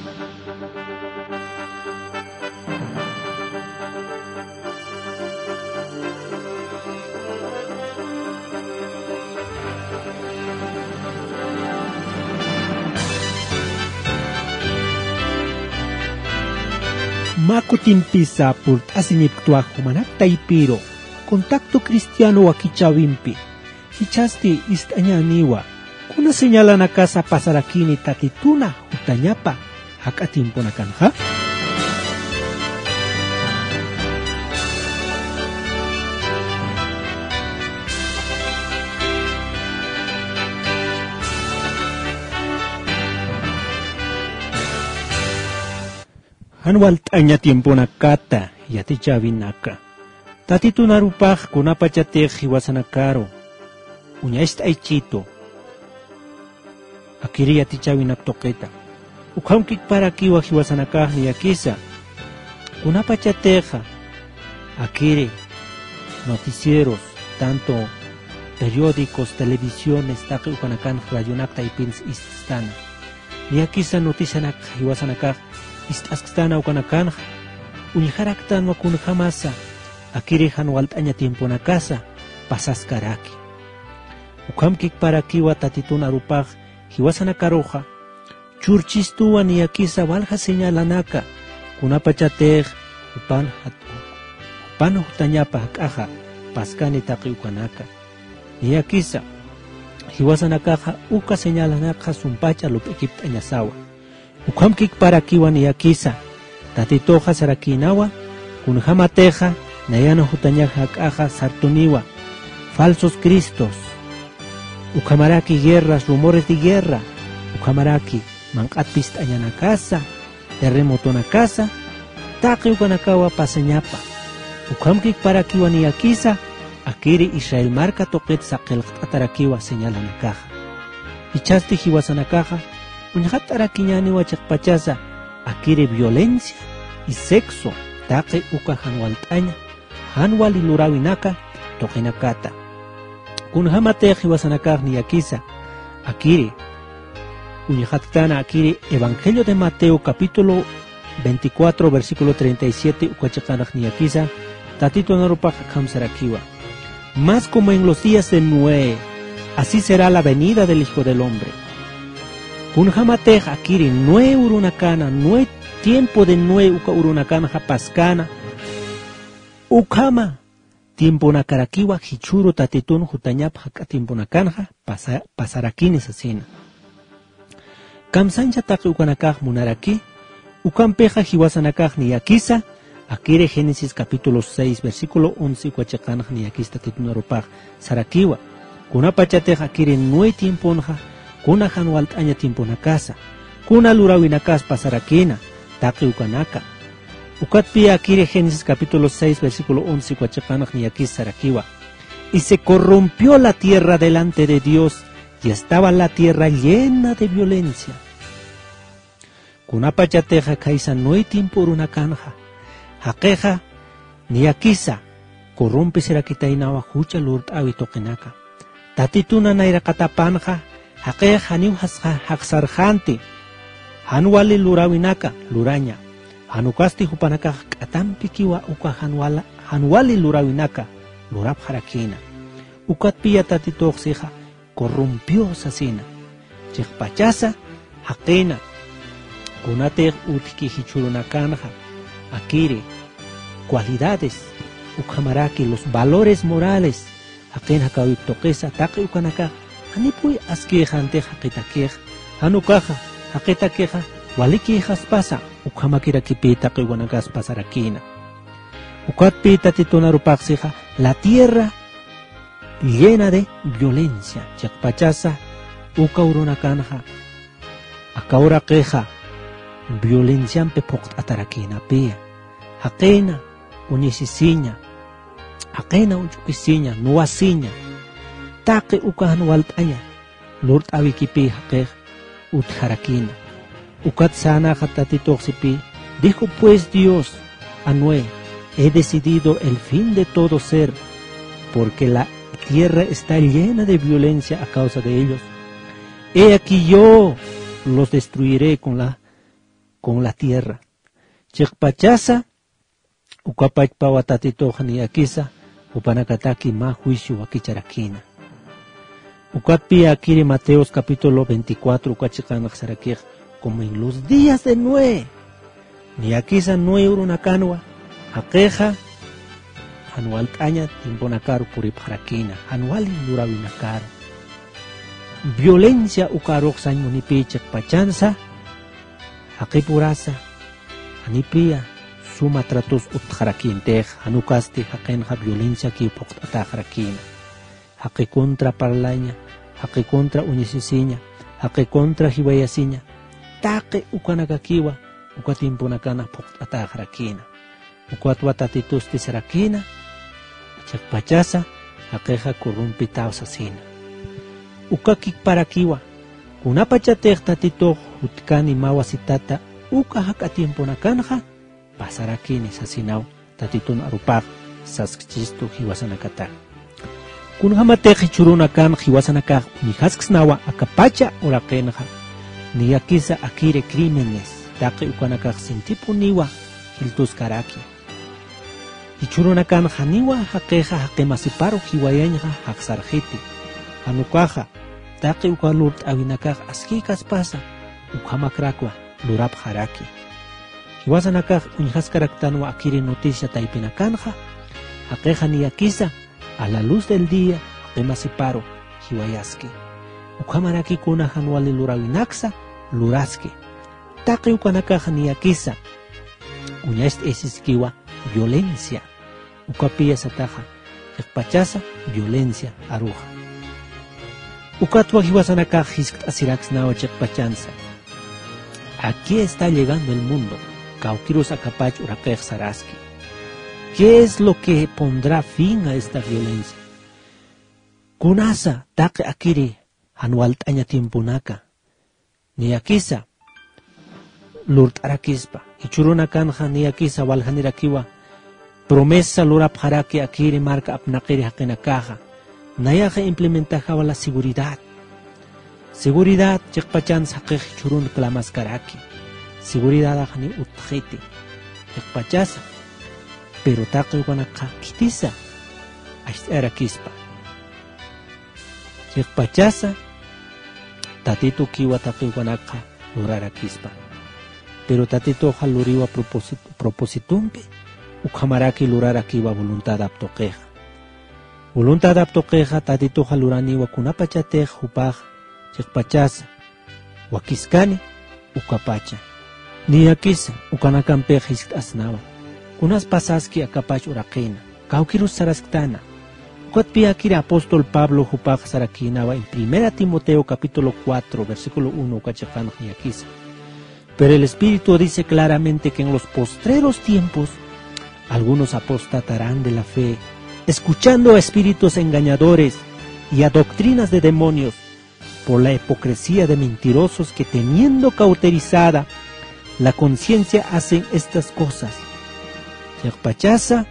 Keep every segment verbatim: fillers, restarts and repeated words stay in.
Makutinpisa por asiniptua humanak taipiro, contacto cristiano wakichawimpi, hichaste istañaniwa, kuna señala na casa pasarakini tatituna utañapa, hakatimponakanja. Hanwal taña tiempo nakata, yati chavinaka. Tatitu narupaj kunapachatej hiwasanakaro. Uñaist aichito. Akiri yati chavinak toqueta. Ukamkik para kiwa hiwasanakaj yakisa. Kunapachateja. Akiri. Noticieros, tanto periódicos, televisiones, taqi ukanakan rayonakta ipins istana. Yakisa noticianak hiwasanakaj. Istasktana ukanakanja, uñijaraktan wakunjamasa, akirijan waltaña tiempo na casa, pasaskaraki. Ukamkik para kiwa tatituna rupaj, hiwasanakaroja, churchistuan y akisa walja señalanaka, kunapachatej, upan hatu, upan hutañapa hakaja, paskani taqi ukanaka. Y akisa, hiwasanakaja, uka señalanaka sumpacha lupekip tañasawa. Ukamkik para kiwan yakisa, tatitoja sarakinawa, kunjamateja, nayano hutañaja akaja sartuniwa, falsos cristos, ukamaraki guerras, rumores de guerra, ukamaraki, mankatpist ayana casa, terremoto na casa, taqi ukanakawa paseñapa, ukamkik para kiwan yakisa, akiri Israel marca toquet saqelqt atarakiwa señala na caja, ichasti hiwasanakaja, Uñhat araquiñani wachakpachasa, akiri violencia y sexo, taqi uka hanwaltaña, hanwal ilurawinaka, toqinakata. Kunhamateji wasanakagni yakisa, akiri, uñhattana akiri, Evangelio de Mateo capítulo veinticuatro, versículo treinta y siete, ukachakanagni yakisa, tatito narupaja kamsarakiwa. Más como en los días de Noé, así será la venida del Hijo del Hombre. Kunjamatej akiri nue urunakana, nue tiempo de nue uka urunakana paskana. Ukama tiempo nakarakiwa hichuru tatitun hutañap haka tiempo nakanja pasa, pasarakines asina. Kamsancha taqi ukanakaj munaraki, ukampeja hiwasanakaj ni yakisa, akiri Génesis capítulo seis versículo once ukachakanaj ni yakista titunaropaj sarakiwa. Kunapachatej akiri nue tiempo nja, kuna hanwaltaña tiempo na casa, kuna lurawinakas pasarakina, taqi ukanaka. Ukatpia akiri Génesis capítulo seis versículo once cuachakanaj ni aquí sarakiwa. Y se corrompió la tierra delante de Dios, y estaba la tierra llena de violencia. Kunapachateja kaisa no tiempo una canja, hakeja ni akisa, corrompe serakitainawa hucha lurt awitokenaka. Tatituna naira katapanja, Haqe haniu haksarjante, hanwali lurawinaka, luraña, hanukasti hupanaka, katampikiwa uka hanwala, hanwali lurawinaka, lurab harakina. Ukatpia tatitoxija, corrompió sasina. Chikpachasa, haqena, kunateg utki hichurunakanja, akire, cualidades, ukamaraki, los valores morales, haqen hakawiptoquesa, taqi ukanaka, Hanipui askeja ante haqitakej, hanukaja, haqitakej, waliki pasa, ukamakira kipita kiwanagas pasarakina. Ukatpita titunarupaxija, la tierra llena de violencia, chakpachasa, ukaurunakanja, akaura queja, violencia pepokt atarakina pia, haqena, unisisiña, haqena unchukisiña, nuasiña, Taqi ukahan waltaña, lurt awikipi haqej, utjarakina. Ukat sana jatatitoxipi, dijo pues Dios a Noé, he decidido el fin de todo ser, porque la tierra está llena de violencia a causa de ellos. He aquí yo los destruiré con la con la tierra. Chikpachasa, ukapachpawa tatitoja niyakisa, upanakataki ma juicio wakicharakina. Ukapi akiri Mateos capítulo veinticuatro, ukachikanak sarakij, como en los días de Noé. Niyakisa Noé urunakanwa, akeja, anual taña timponakaru puripharakina, anual indurawinakaru. Violencia ukarok sa munipichak pachansa, akipurasa, anipia, suma tratos utharakintej, anukaste hakenja violencia ki poktatakrakina. Hake contra parlaña, hake contra unisisiña, hake contra hiwayasiña, take ukanakakiwa, ukatimpunakana poktatakrakina. Ukatwa tatitusti sarakina, chakpachasa, hakeja corrumpitaw sasina. Ukakik parakiwa, kunapachatej tatito utkani mawasitata, ukahak atimpunakanja, pasarakini sasinaw, tatitun arupag, saskchisto hiwasanakata. Kunhamatej churunakan hiwasanakaj, unihaskznawa akapacha orakenja, niyakisa akire crímenes, take ukanakaj sintipuniwa, hiltuskaraki. Ichurunakan haniwa hakeja hakemasiparo hiwayanja haksarjiti. Hanukaja, take ukalurt awinakaj askikas pasa, ukhamakrakwa, lurap haraki. Hiwasanakaj unihaskaractanwa akiri noticia taipinakanja, hakeja niyakisa, a la luz del día, hakemasiparo hiwayaski. Ukhamaraki kuna hanuali lurawinaksa, luraski. Take ukanakaj niyakisa, uñast esiskiwa, violencia. Ukapia sataja, ekpachasa, violencia, aruja. Ukatwa hiwasanakaj hiskt asiraxnawa chekpachansa. Aquí está llegando el mundo, Cauquirus acapach urakej saraski. ¿Qué es lo que pondrá fin a esta violencia? Kunasa, take akiri, anual taña timpunaka. Niyakisa, lurt arakispa, ichurunakanja niyakisa walhanirakiwa, promesa lurap haraki akiri marca apnakiri hakinakaja, nayaja implementaja la seguridad. Seguridad, chekpachans hakej churun klamaskaraki. Seguridad ajani utjeti. Chekpachasa, pero take wanaka kitisa, arakispa. Chekpachasa, tatito kiwa take wanaka lurarakispa. Pero tatito haluriwa propositumpe, ukhamaraki lurarakiwa voluntad aptoqueja. Voluntad aptoqueja tatito haluraniwa kunapachatej upaj, chekpachasa, wakiskani, ukapacha. Niyakisa, ukanakampeja hisk asnawa. Kunas pasaski akapach urakina, kaukirus sarasktana. Ukatpi akira apóstol Pablo upaj sarakinawa en primera Timoteo capítulo cuatro, versículo uno, ukachafan niyakisa. Pero el Espíritu dice claramente que en los postreros tiempos algunos apostatarán de la fe, escuchando a espíritus engañadores y a doctrinas de demonios, por la hipocresía de mentirosos que teniendo cauterizada la conciencia hacen estas cosas. Chekpachasa,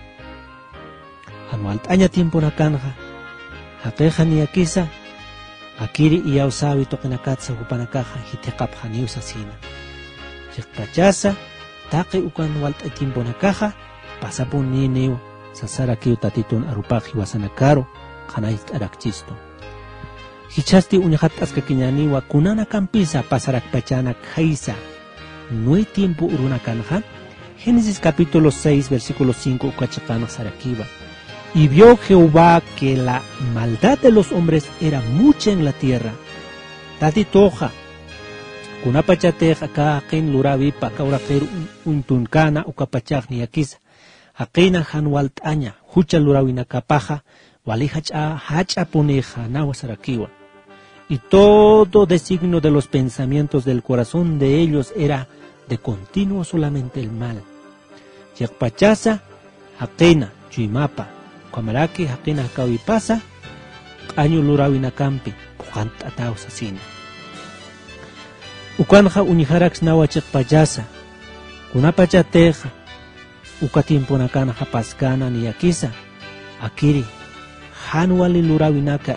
anual taña tiempo nakanja, hakeja niyakisa, akiri y ausawi tokinakatsa upanakaja hitekap haniusasina. Chekpachasa, take ukan walt tiempo nakaja, pasapun nineo, sasarakiu tatitun arupaji wasanakaro, kanait arakchisto. Hichasti uñahat askakiñaniwa kunana campisa pasarakpachana kaisa. No hay tiempo urunakanja. Génesis capítulo seis, versículo cinco, ukachakana sarakiwa. Y vio Jehová que la maldad de los hombres era mucha en la tierra. Tatitoja. Kunapachateja ka akin luravi pa kaurakir untunkana ukapachak niyakisa. Akina hanwalt aña, hucha lurawina kapaja, walihacha hacha poneja nawasarakiwa. Y todo designo de los pensamientos del corazón de ellos era de continuo solamente el mal. Yakpachasa, Hakena, Chuimapa, Kamaraki, Hakena, Kawipasa, Año Lurawina Campi, Pujant Atausasina. Ukanja Uniharax Nawa Chakpachasa, Kunapachateja, Ukatimponakana Hapaskana Niyakisa, Akiri, Hanuali Lurawinaka,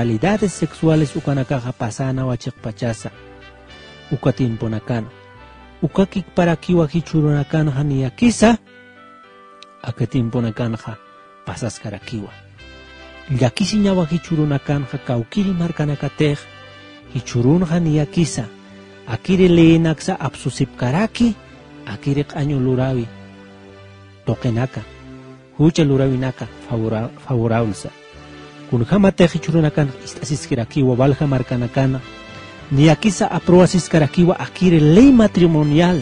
inmoralidades sexuales Ukanakaja Pasana Wachakpachasa, Ukatimponakana. ukakik para kiwa hichurunakanja niyakisa, akatimpunakanja pasaskarakiwa. Llakisi ñawa hichurunakanja kaukiri markanakatej, hichurunja niyakisa, akiri leenaksa absusipkaraki, akiri q'añu lurawi, toqenaka, hucha lurawinaka favora, favorablesa. Kunjamate hichurunakan istasiskirakiwa, valja markanakana, niyakisa aprobasis-karakiwa akiri ley matrimonial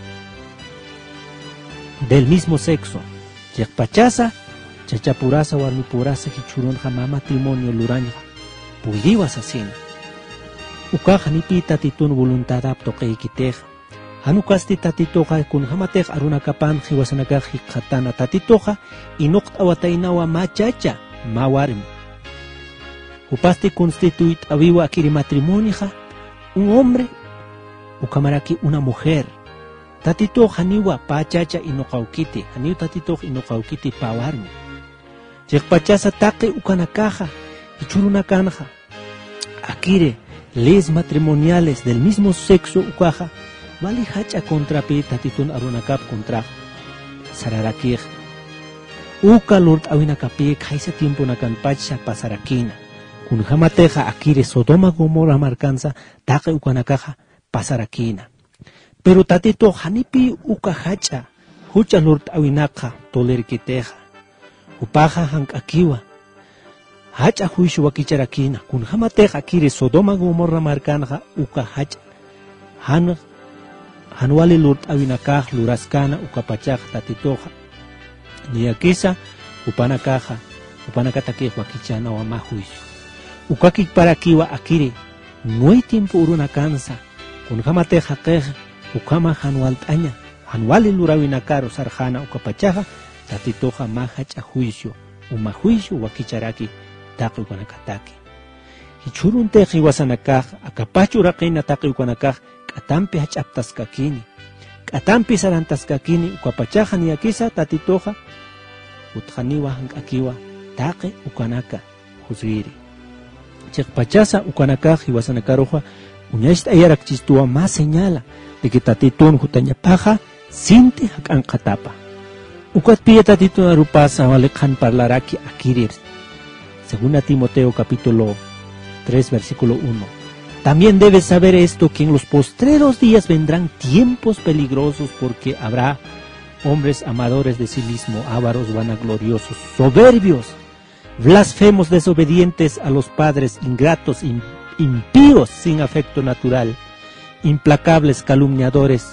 del mismo sexo. Chekpachasa, chachapurasa warmipurasa hichurun jama matrimonio luraña. Pudiwas asina. Ukaja nipi tatitun voluntad aptoqeikitej. Hanukasti tatitoja kun jamatej arunakapan jiwasanakaj hikatana tatitoja inukt awatainawa machacha mawarim. Upasti constituit aviwa akiri matrimonio un hombre ukamaraki una mujer. Tatito haniwa pachacha inokaukiti, haniu tatito inokaukiti pawarmi. Chekpachasa taqi ukanakaja, ichurunakanja. Akire, leyes matrimoniales del mismo sexo ukaja, vali hacha contrapi tatitun arunakap contra sararakij. Uka lord awinakapi kaisa tiempo nakanpacha pasarakina. Kunjamateja akire Sodoma Gomorra marcanza, taqi ukanakaja pasarakina. Pero tatito hanipi ukahacha, hucha lord awinaka tolerkiteja. Upaja hankakiwa. Hacha huishu wakicharakina. Kunjamateja akire Sodoma Gomorra marcanja ukahacha. Han hanwali lord awinaka luraskana ukapachaja tatitoja. Niyakisa upanakaja, upanakatakej wakichana wa mahuishu. Ukakik para kiwa akire, no hay tiempo urunakansa. Kunjamateja kej. Ukama hanwaltaña, hanwali lurawinakaro sarjana ukapachaja, tatitoja mahacha juicio, uma juicio wakicharaki, taqi ukanakataki. Hichurun teji wasanakaj, akapachu raqina taqi ukanakaj, katampi hachaptaskakini, katampi sarantaskakini, ukapachaja niyakisa tatitoja, utjaniwa hankakiwa, taqi ukanaka, juzgiri. Chekpachasa ukanakaj y wasanakaroja, uñashta ayarak chistua más señala, de que tatitun hutaña paja, sinte hakan katapa. Ukat pilla tatitun arupasa valekan parlaraki akirir. Según a Timoteo capítulo tres versículo uno. También debes saber esto, que en los postreros días vendrán tiempos peligrosos, porque habrá hombres amadores de sí mismo, ávaros, vanagloriosos, soberbios, blasfemos, desobedientes a los padres, ingratos, impíos, sin afecto natural, implacables, calumniadores,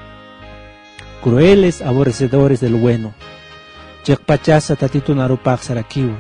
crueles, aborrecedores del bueno. Chekpachasa tatitun arupaj sarakiwa.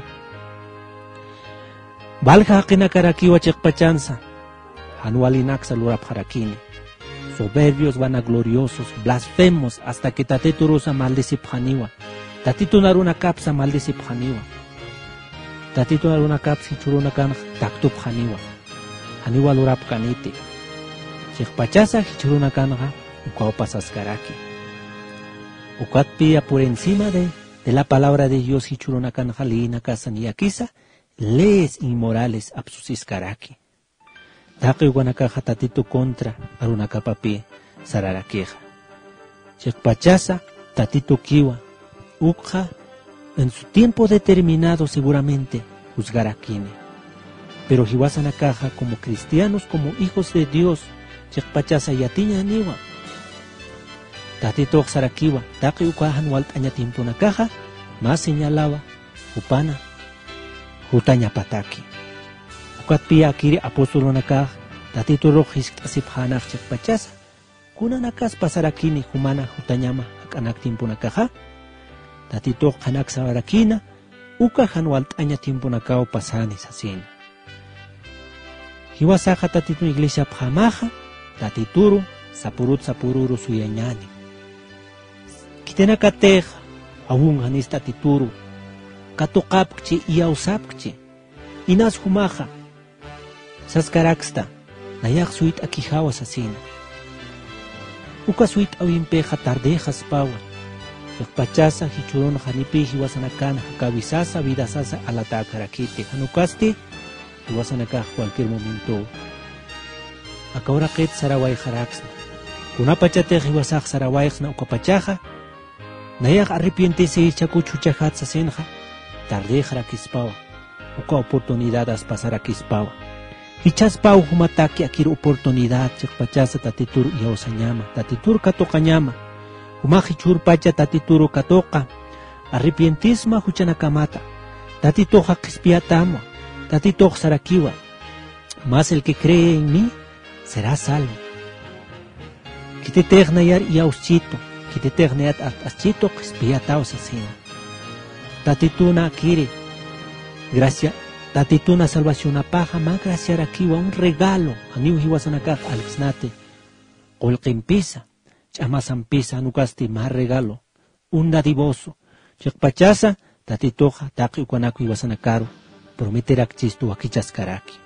Valja hakinakarakiwa chekpachansa. Anualinaksa lurap harakini. Soberbios, vanagloriosos, blasfemos, hasta que tatiturusa maldisipjaniwa. Tatitun arunakapsa maldisipjaniwa. Tatitun arunakapsi churunakan taktupjaniwa. Haniwa lurap kaniti. Chekpachasa hichurunakanja ukawpasaskaraki. Ukatpia por encima de, de la palabra de Dios hichurunakanja liinakasa niyakisa, leyes inmorales absusiskaraki. Taqi ukanakaja tatito contra arunakapapi sararakeja. Chekpachasa tatito kiwa, ukja en su tiempo determinado seguramente juzgarakini. Pero hiwasanakaja como cristianos, como hijos de Dios, chekpachasa yatiña niwa. Tatito sarakiwa, taqi ukahan waltaña timpunakaja, más señalaba, upana, hutaña pataki. Ukatpia akiri apostolonakaja, tatito rojis asiphanaj chekpachasa, kunanakas pasarakini humana hutañama hakanak timpunakaja, tatito kanak sabarakina, ukahan waltaña timpunakao pasani sasina. Hiwasaja tatito iglesia pjamaja, tatituru, sapurut sapururu suyañani. Kitenakateja, aún hanis tatituru, katokapkchi y ausapkchi, inas humaja, saskaraksta, nayak suit akijawa sasina. Uka suit awimpeja tardejas pawa, yakpachasa hichuron hanipi hiwasanakana hakawisasa vidasasa alatakarakite, hanukasti, hiwasanaka cualquier momento. Akawra ket saraway haraksna. Kunapachate hiwasaq sarawayq na ukapachaja, nayak arrepientese chakuchu chajatsa senja, tardejra kispawa, uka oportunidades pasara kispawa. Hichaspau humataki akir oportunidad chakpachasa tatituru yausanyama, tatituru katokanyama, humajichur pacha tatituru katoka, arrepientisma huchanakamata, tatitoja kispiatama, tatitoja sarakiwa, más el que cree en mí será salvo. Kitetegnayar yauschito, kitetegnayat aschito kispiatao sasina. Tatituna akire, gracia, tatituna salvación apaja, ma graciar aquí un regalo, aniu hiwasanakaj alexnate, olquimpisa, chamasampisa, nukasti ma regalo, un dadivoso, chakpachasa, tatitoja, taki ukanaku hiwasanakaru, prometerak chistu akichaskaraki.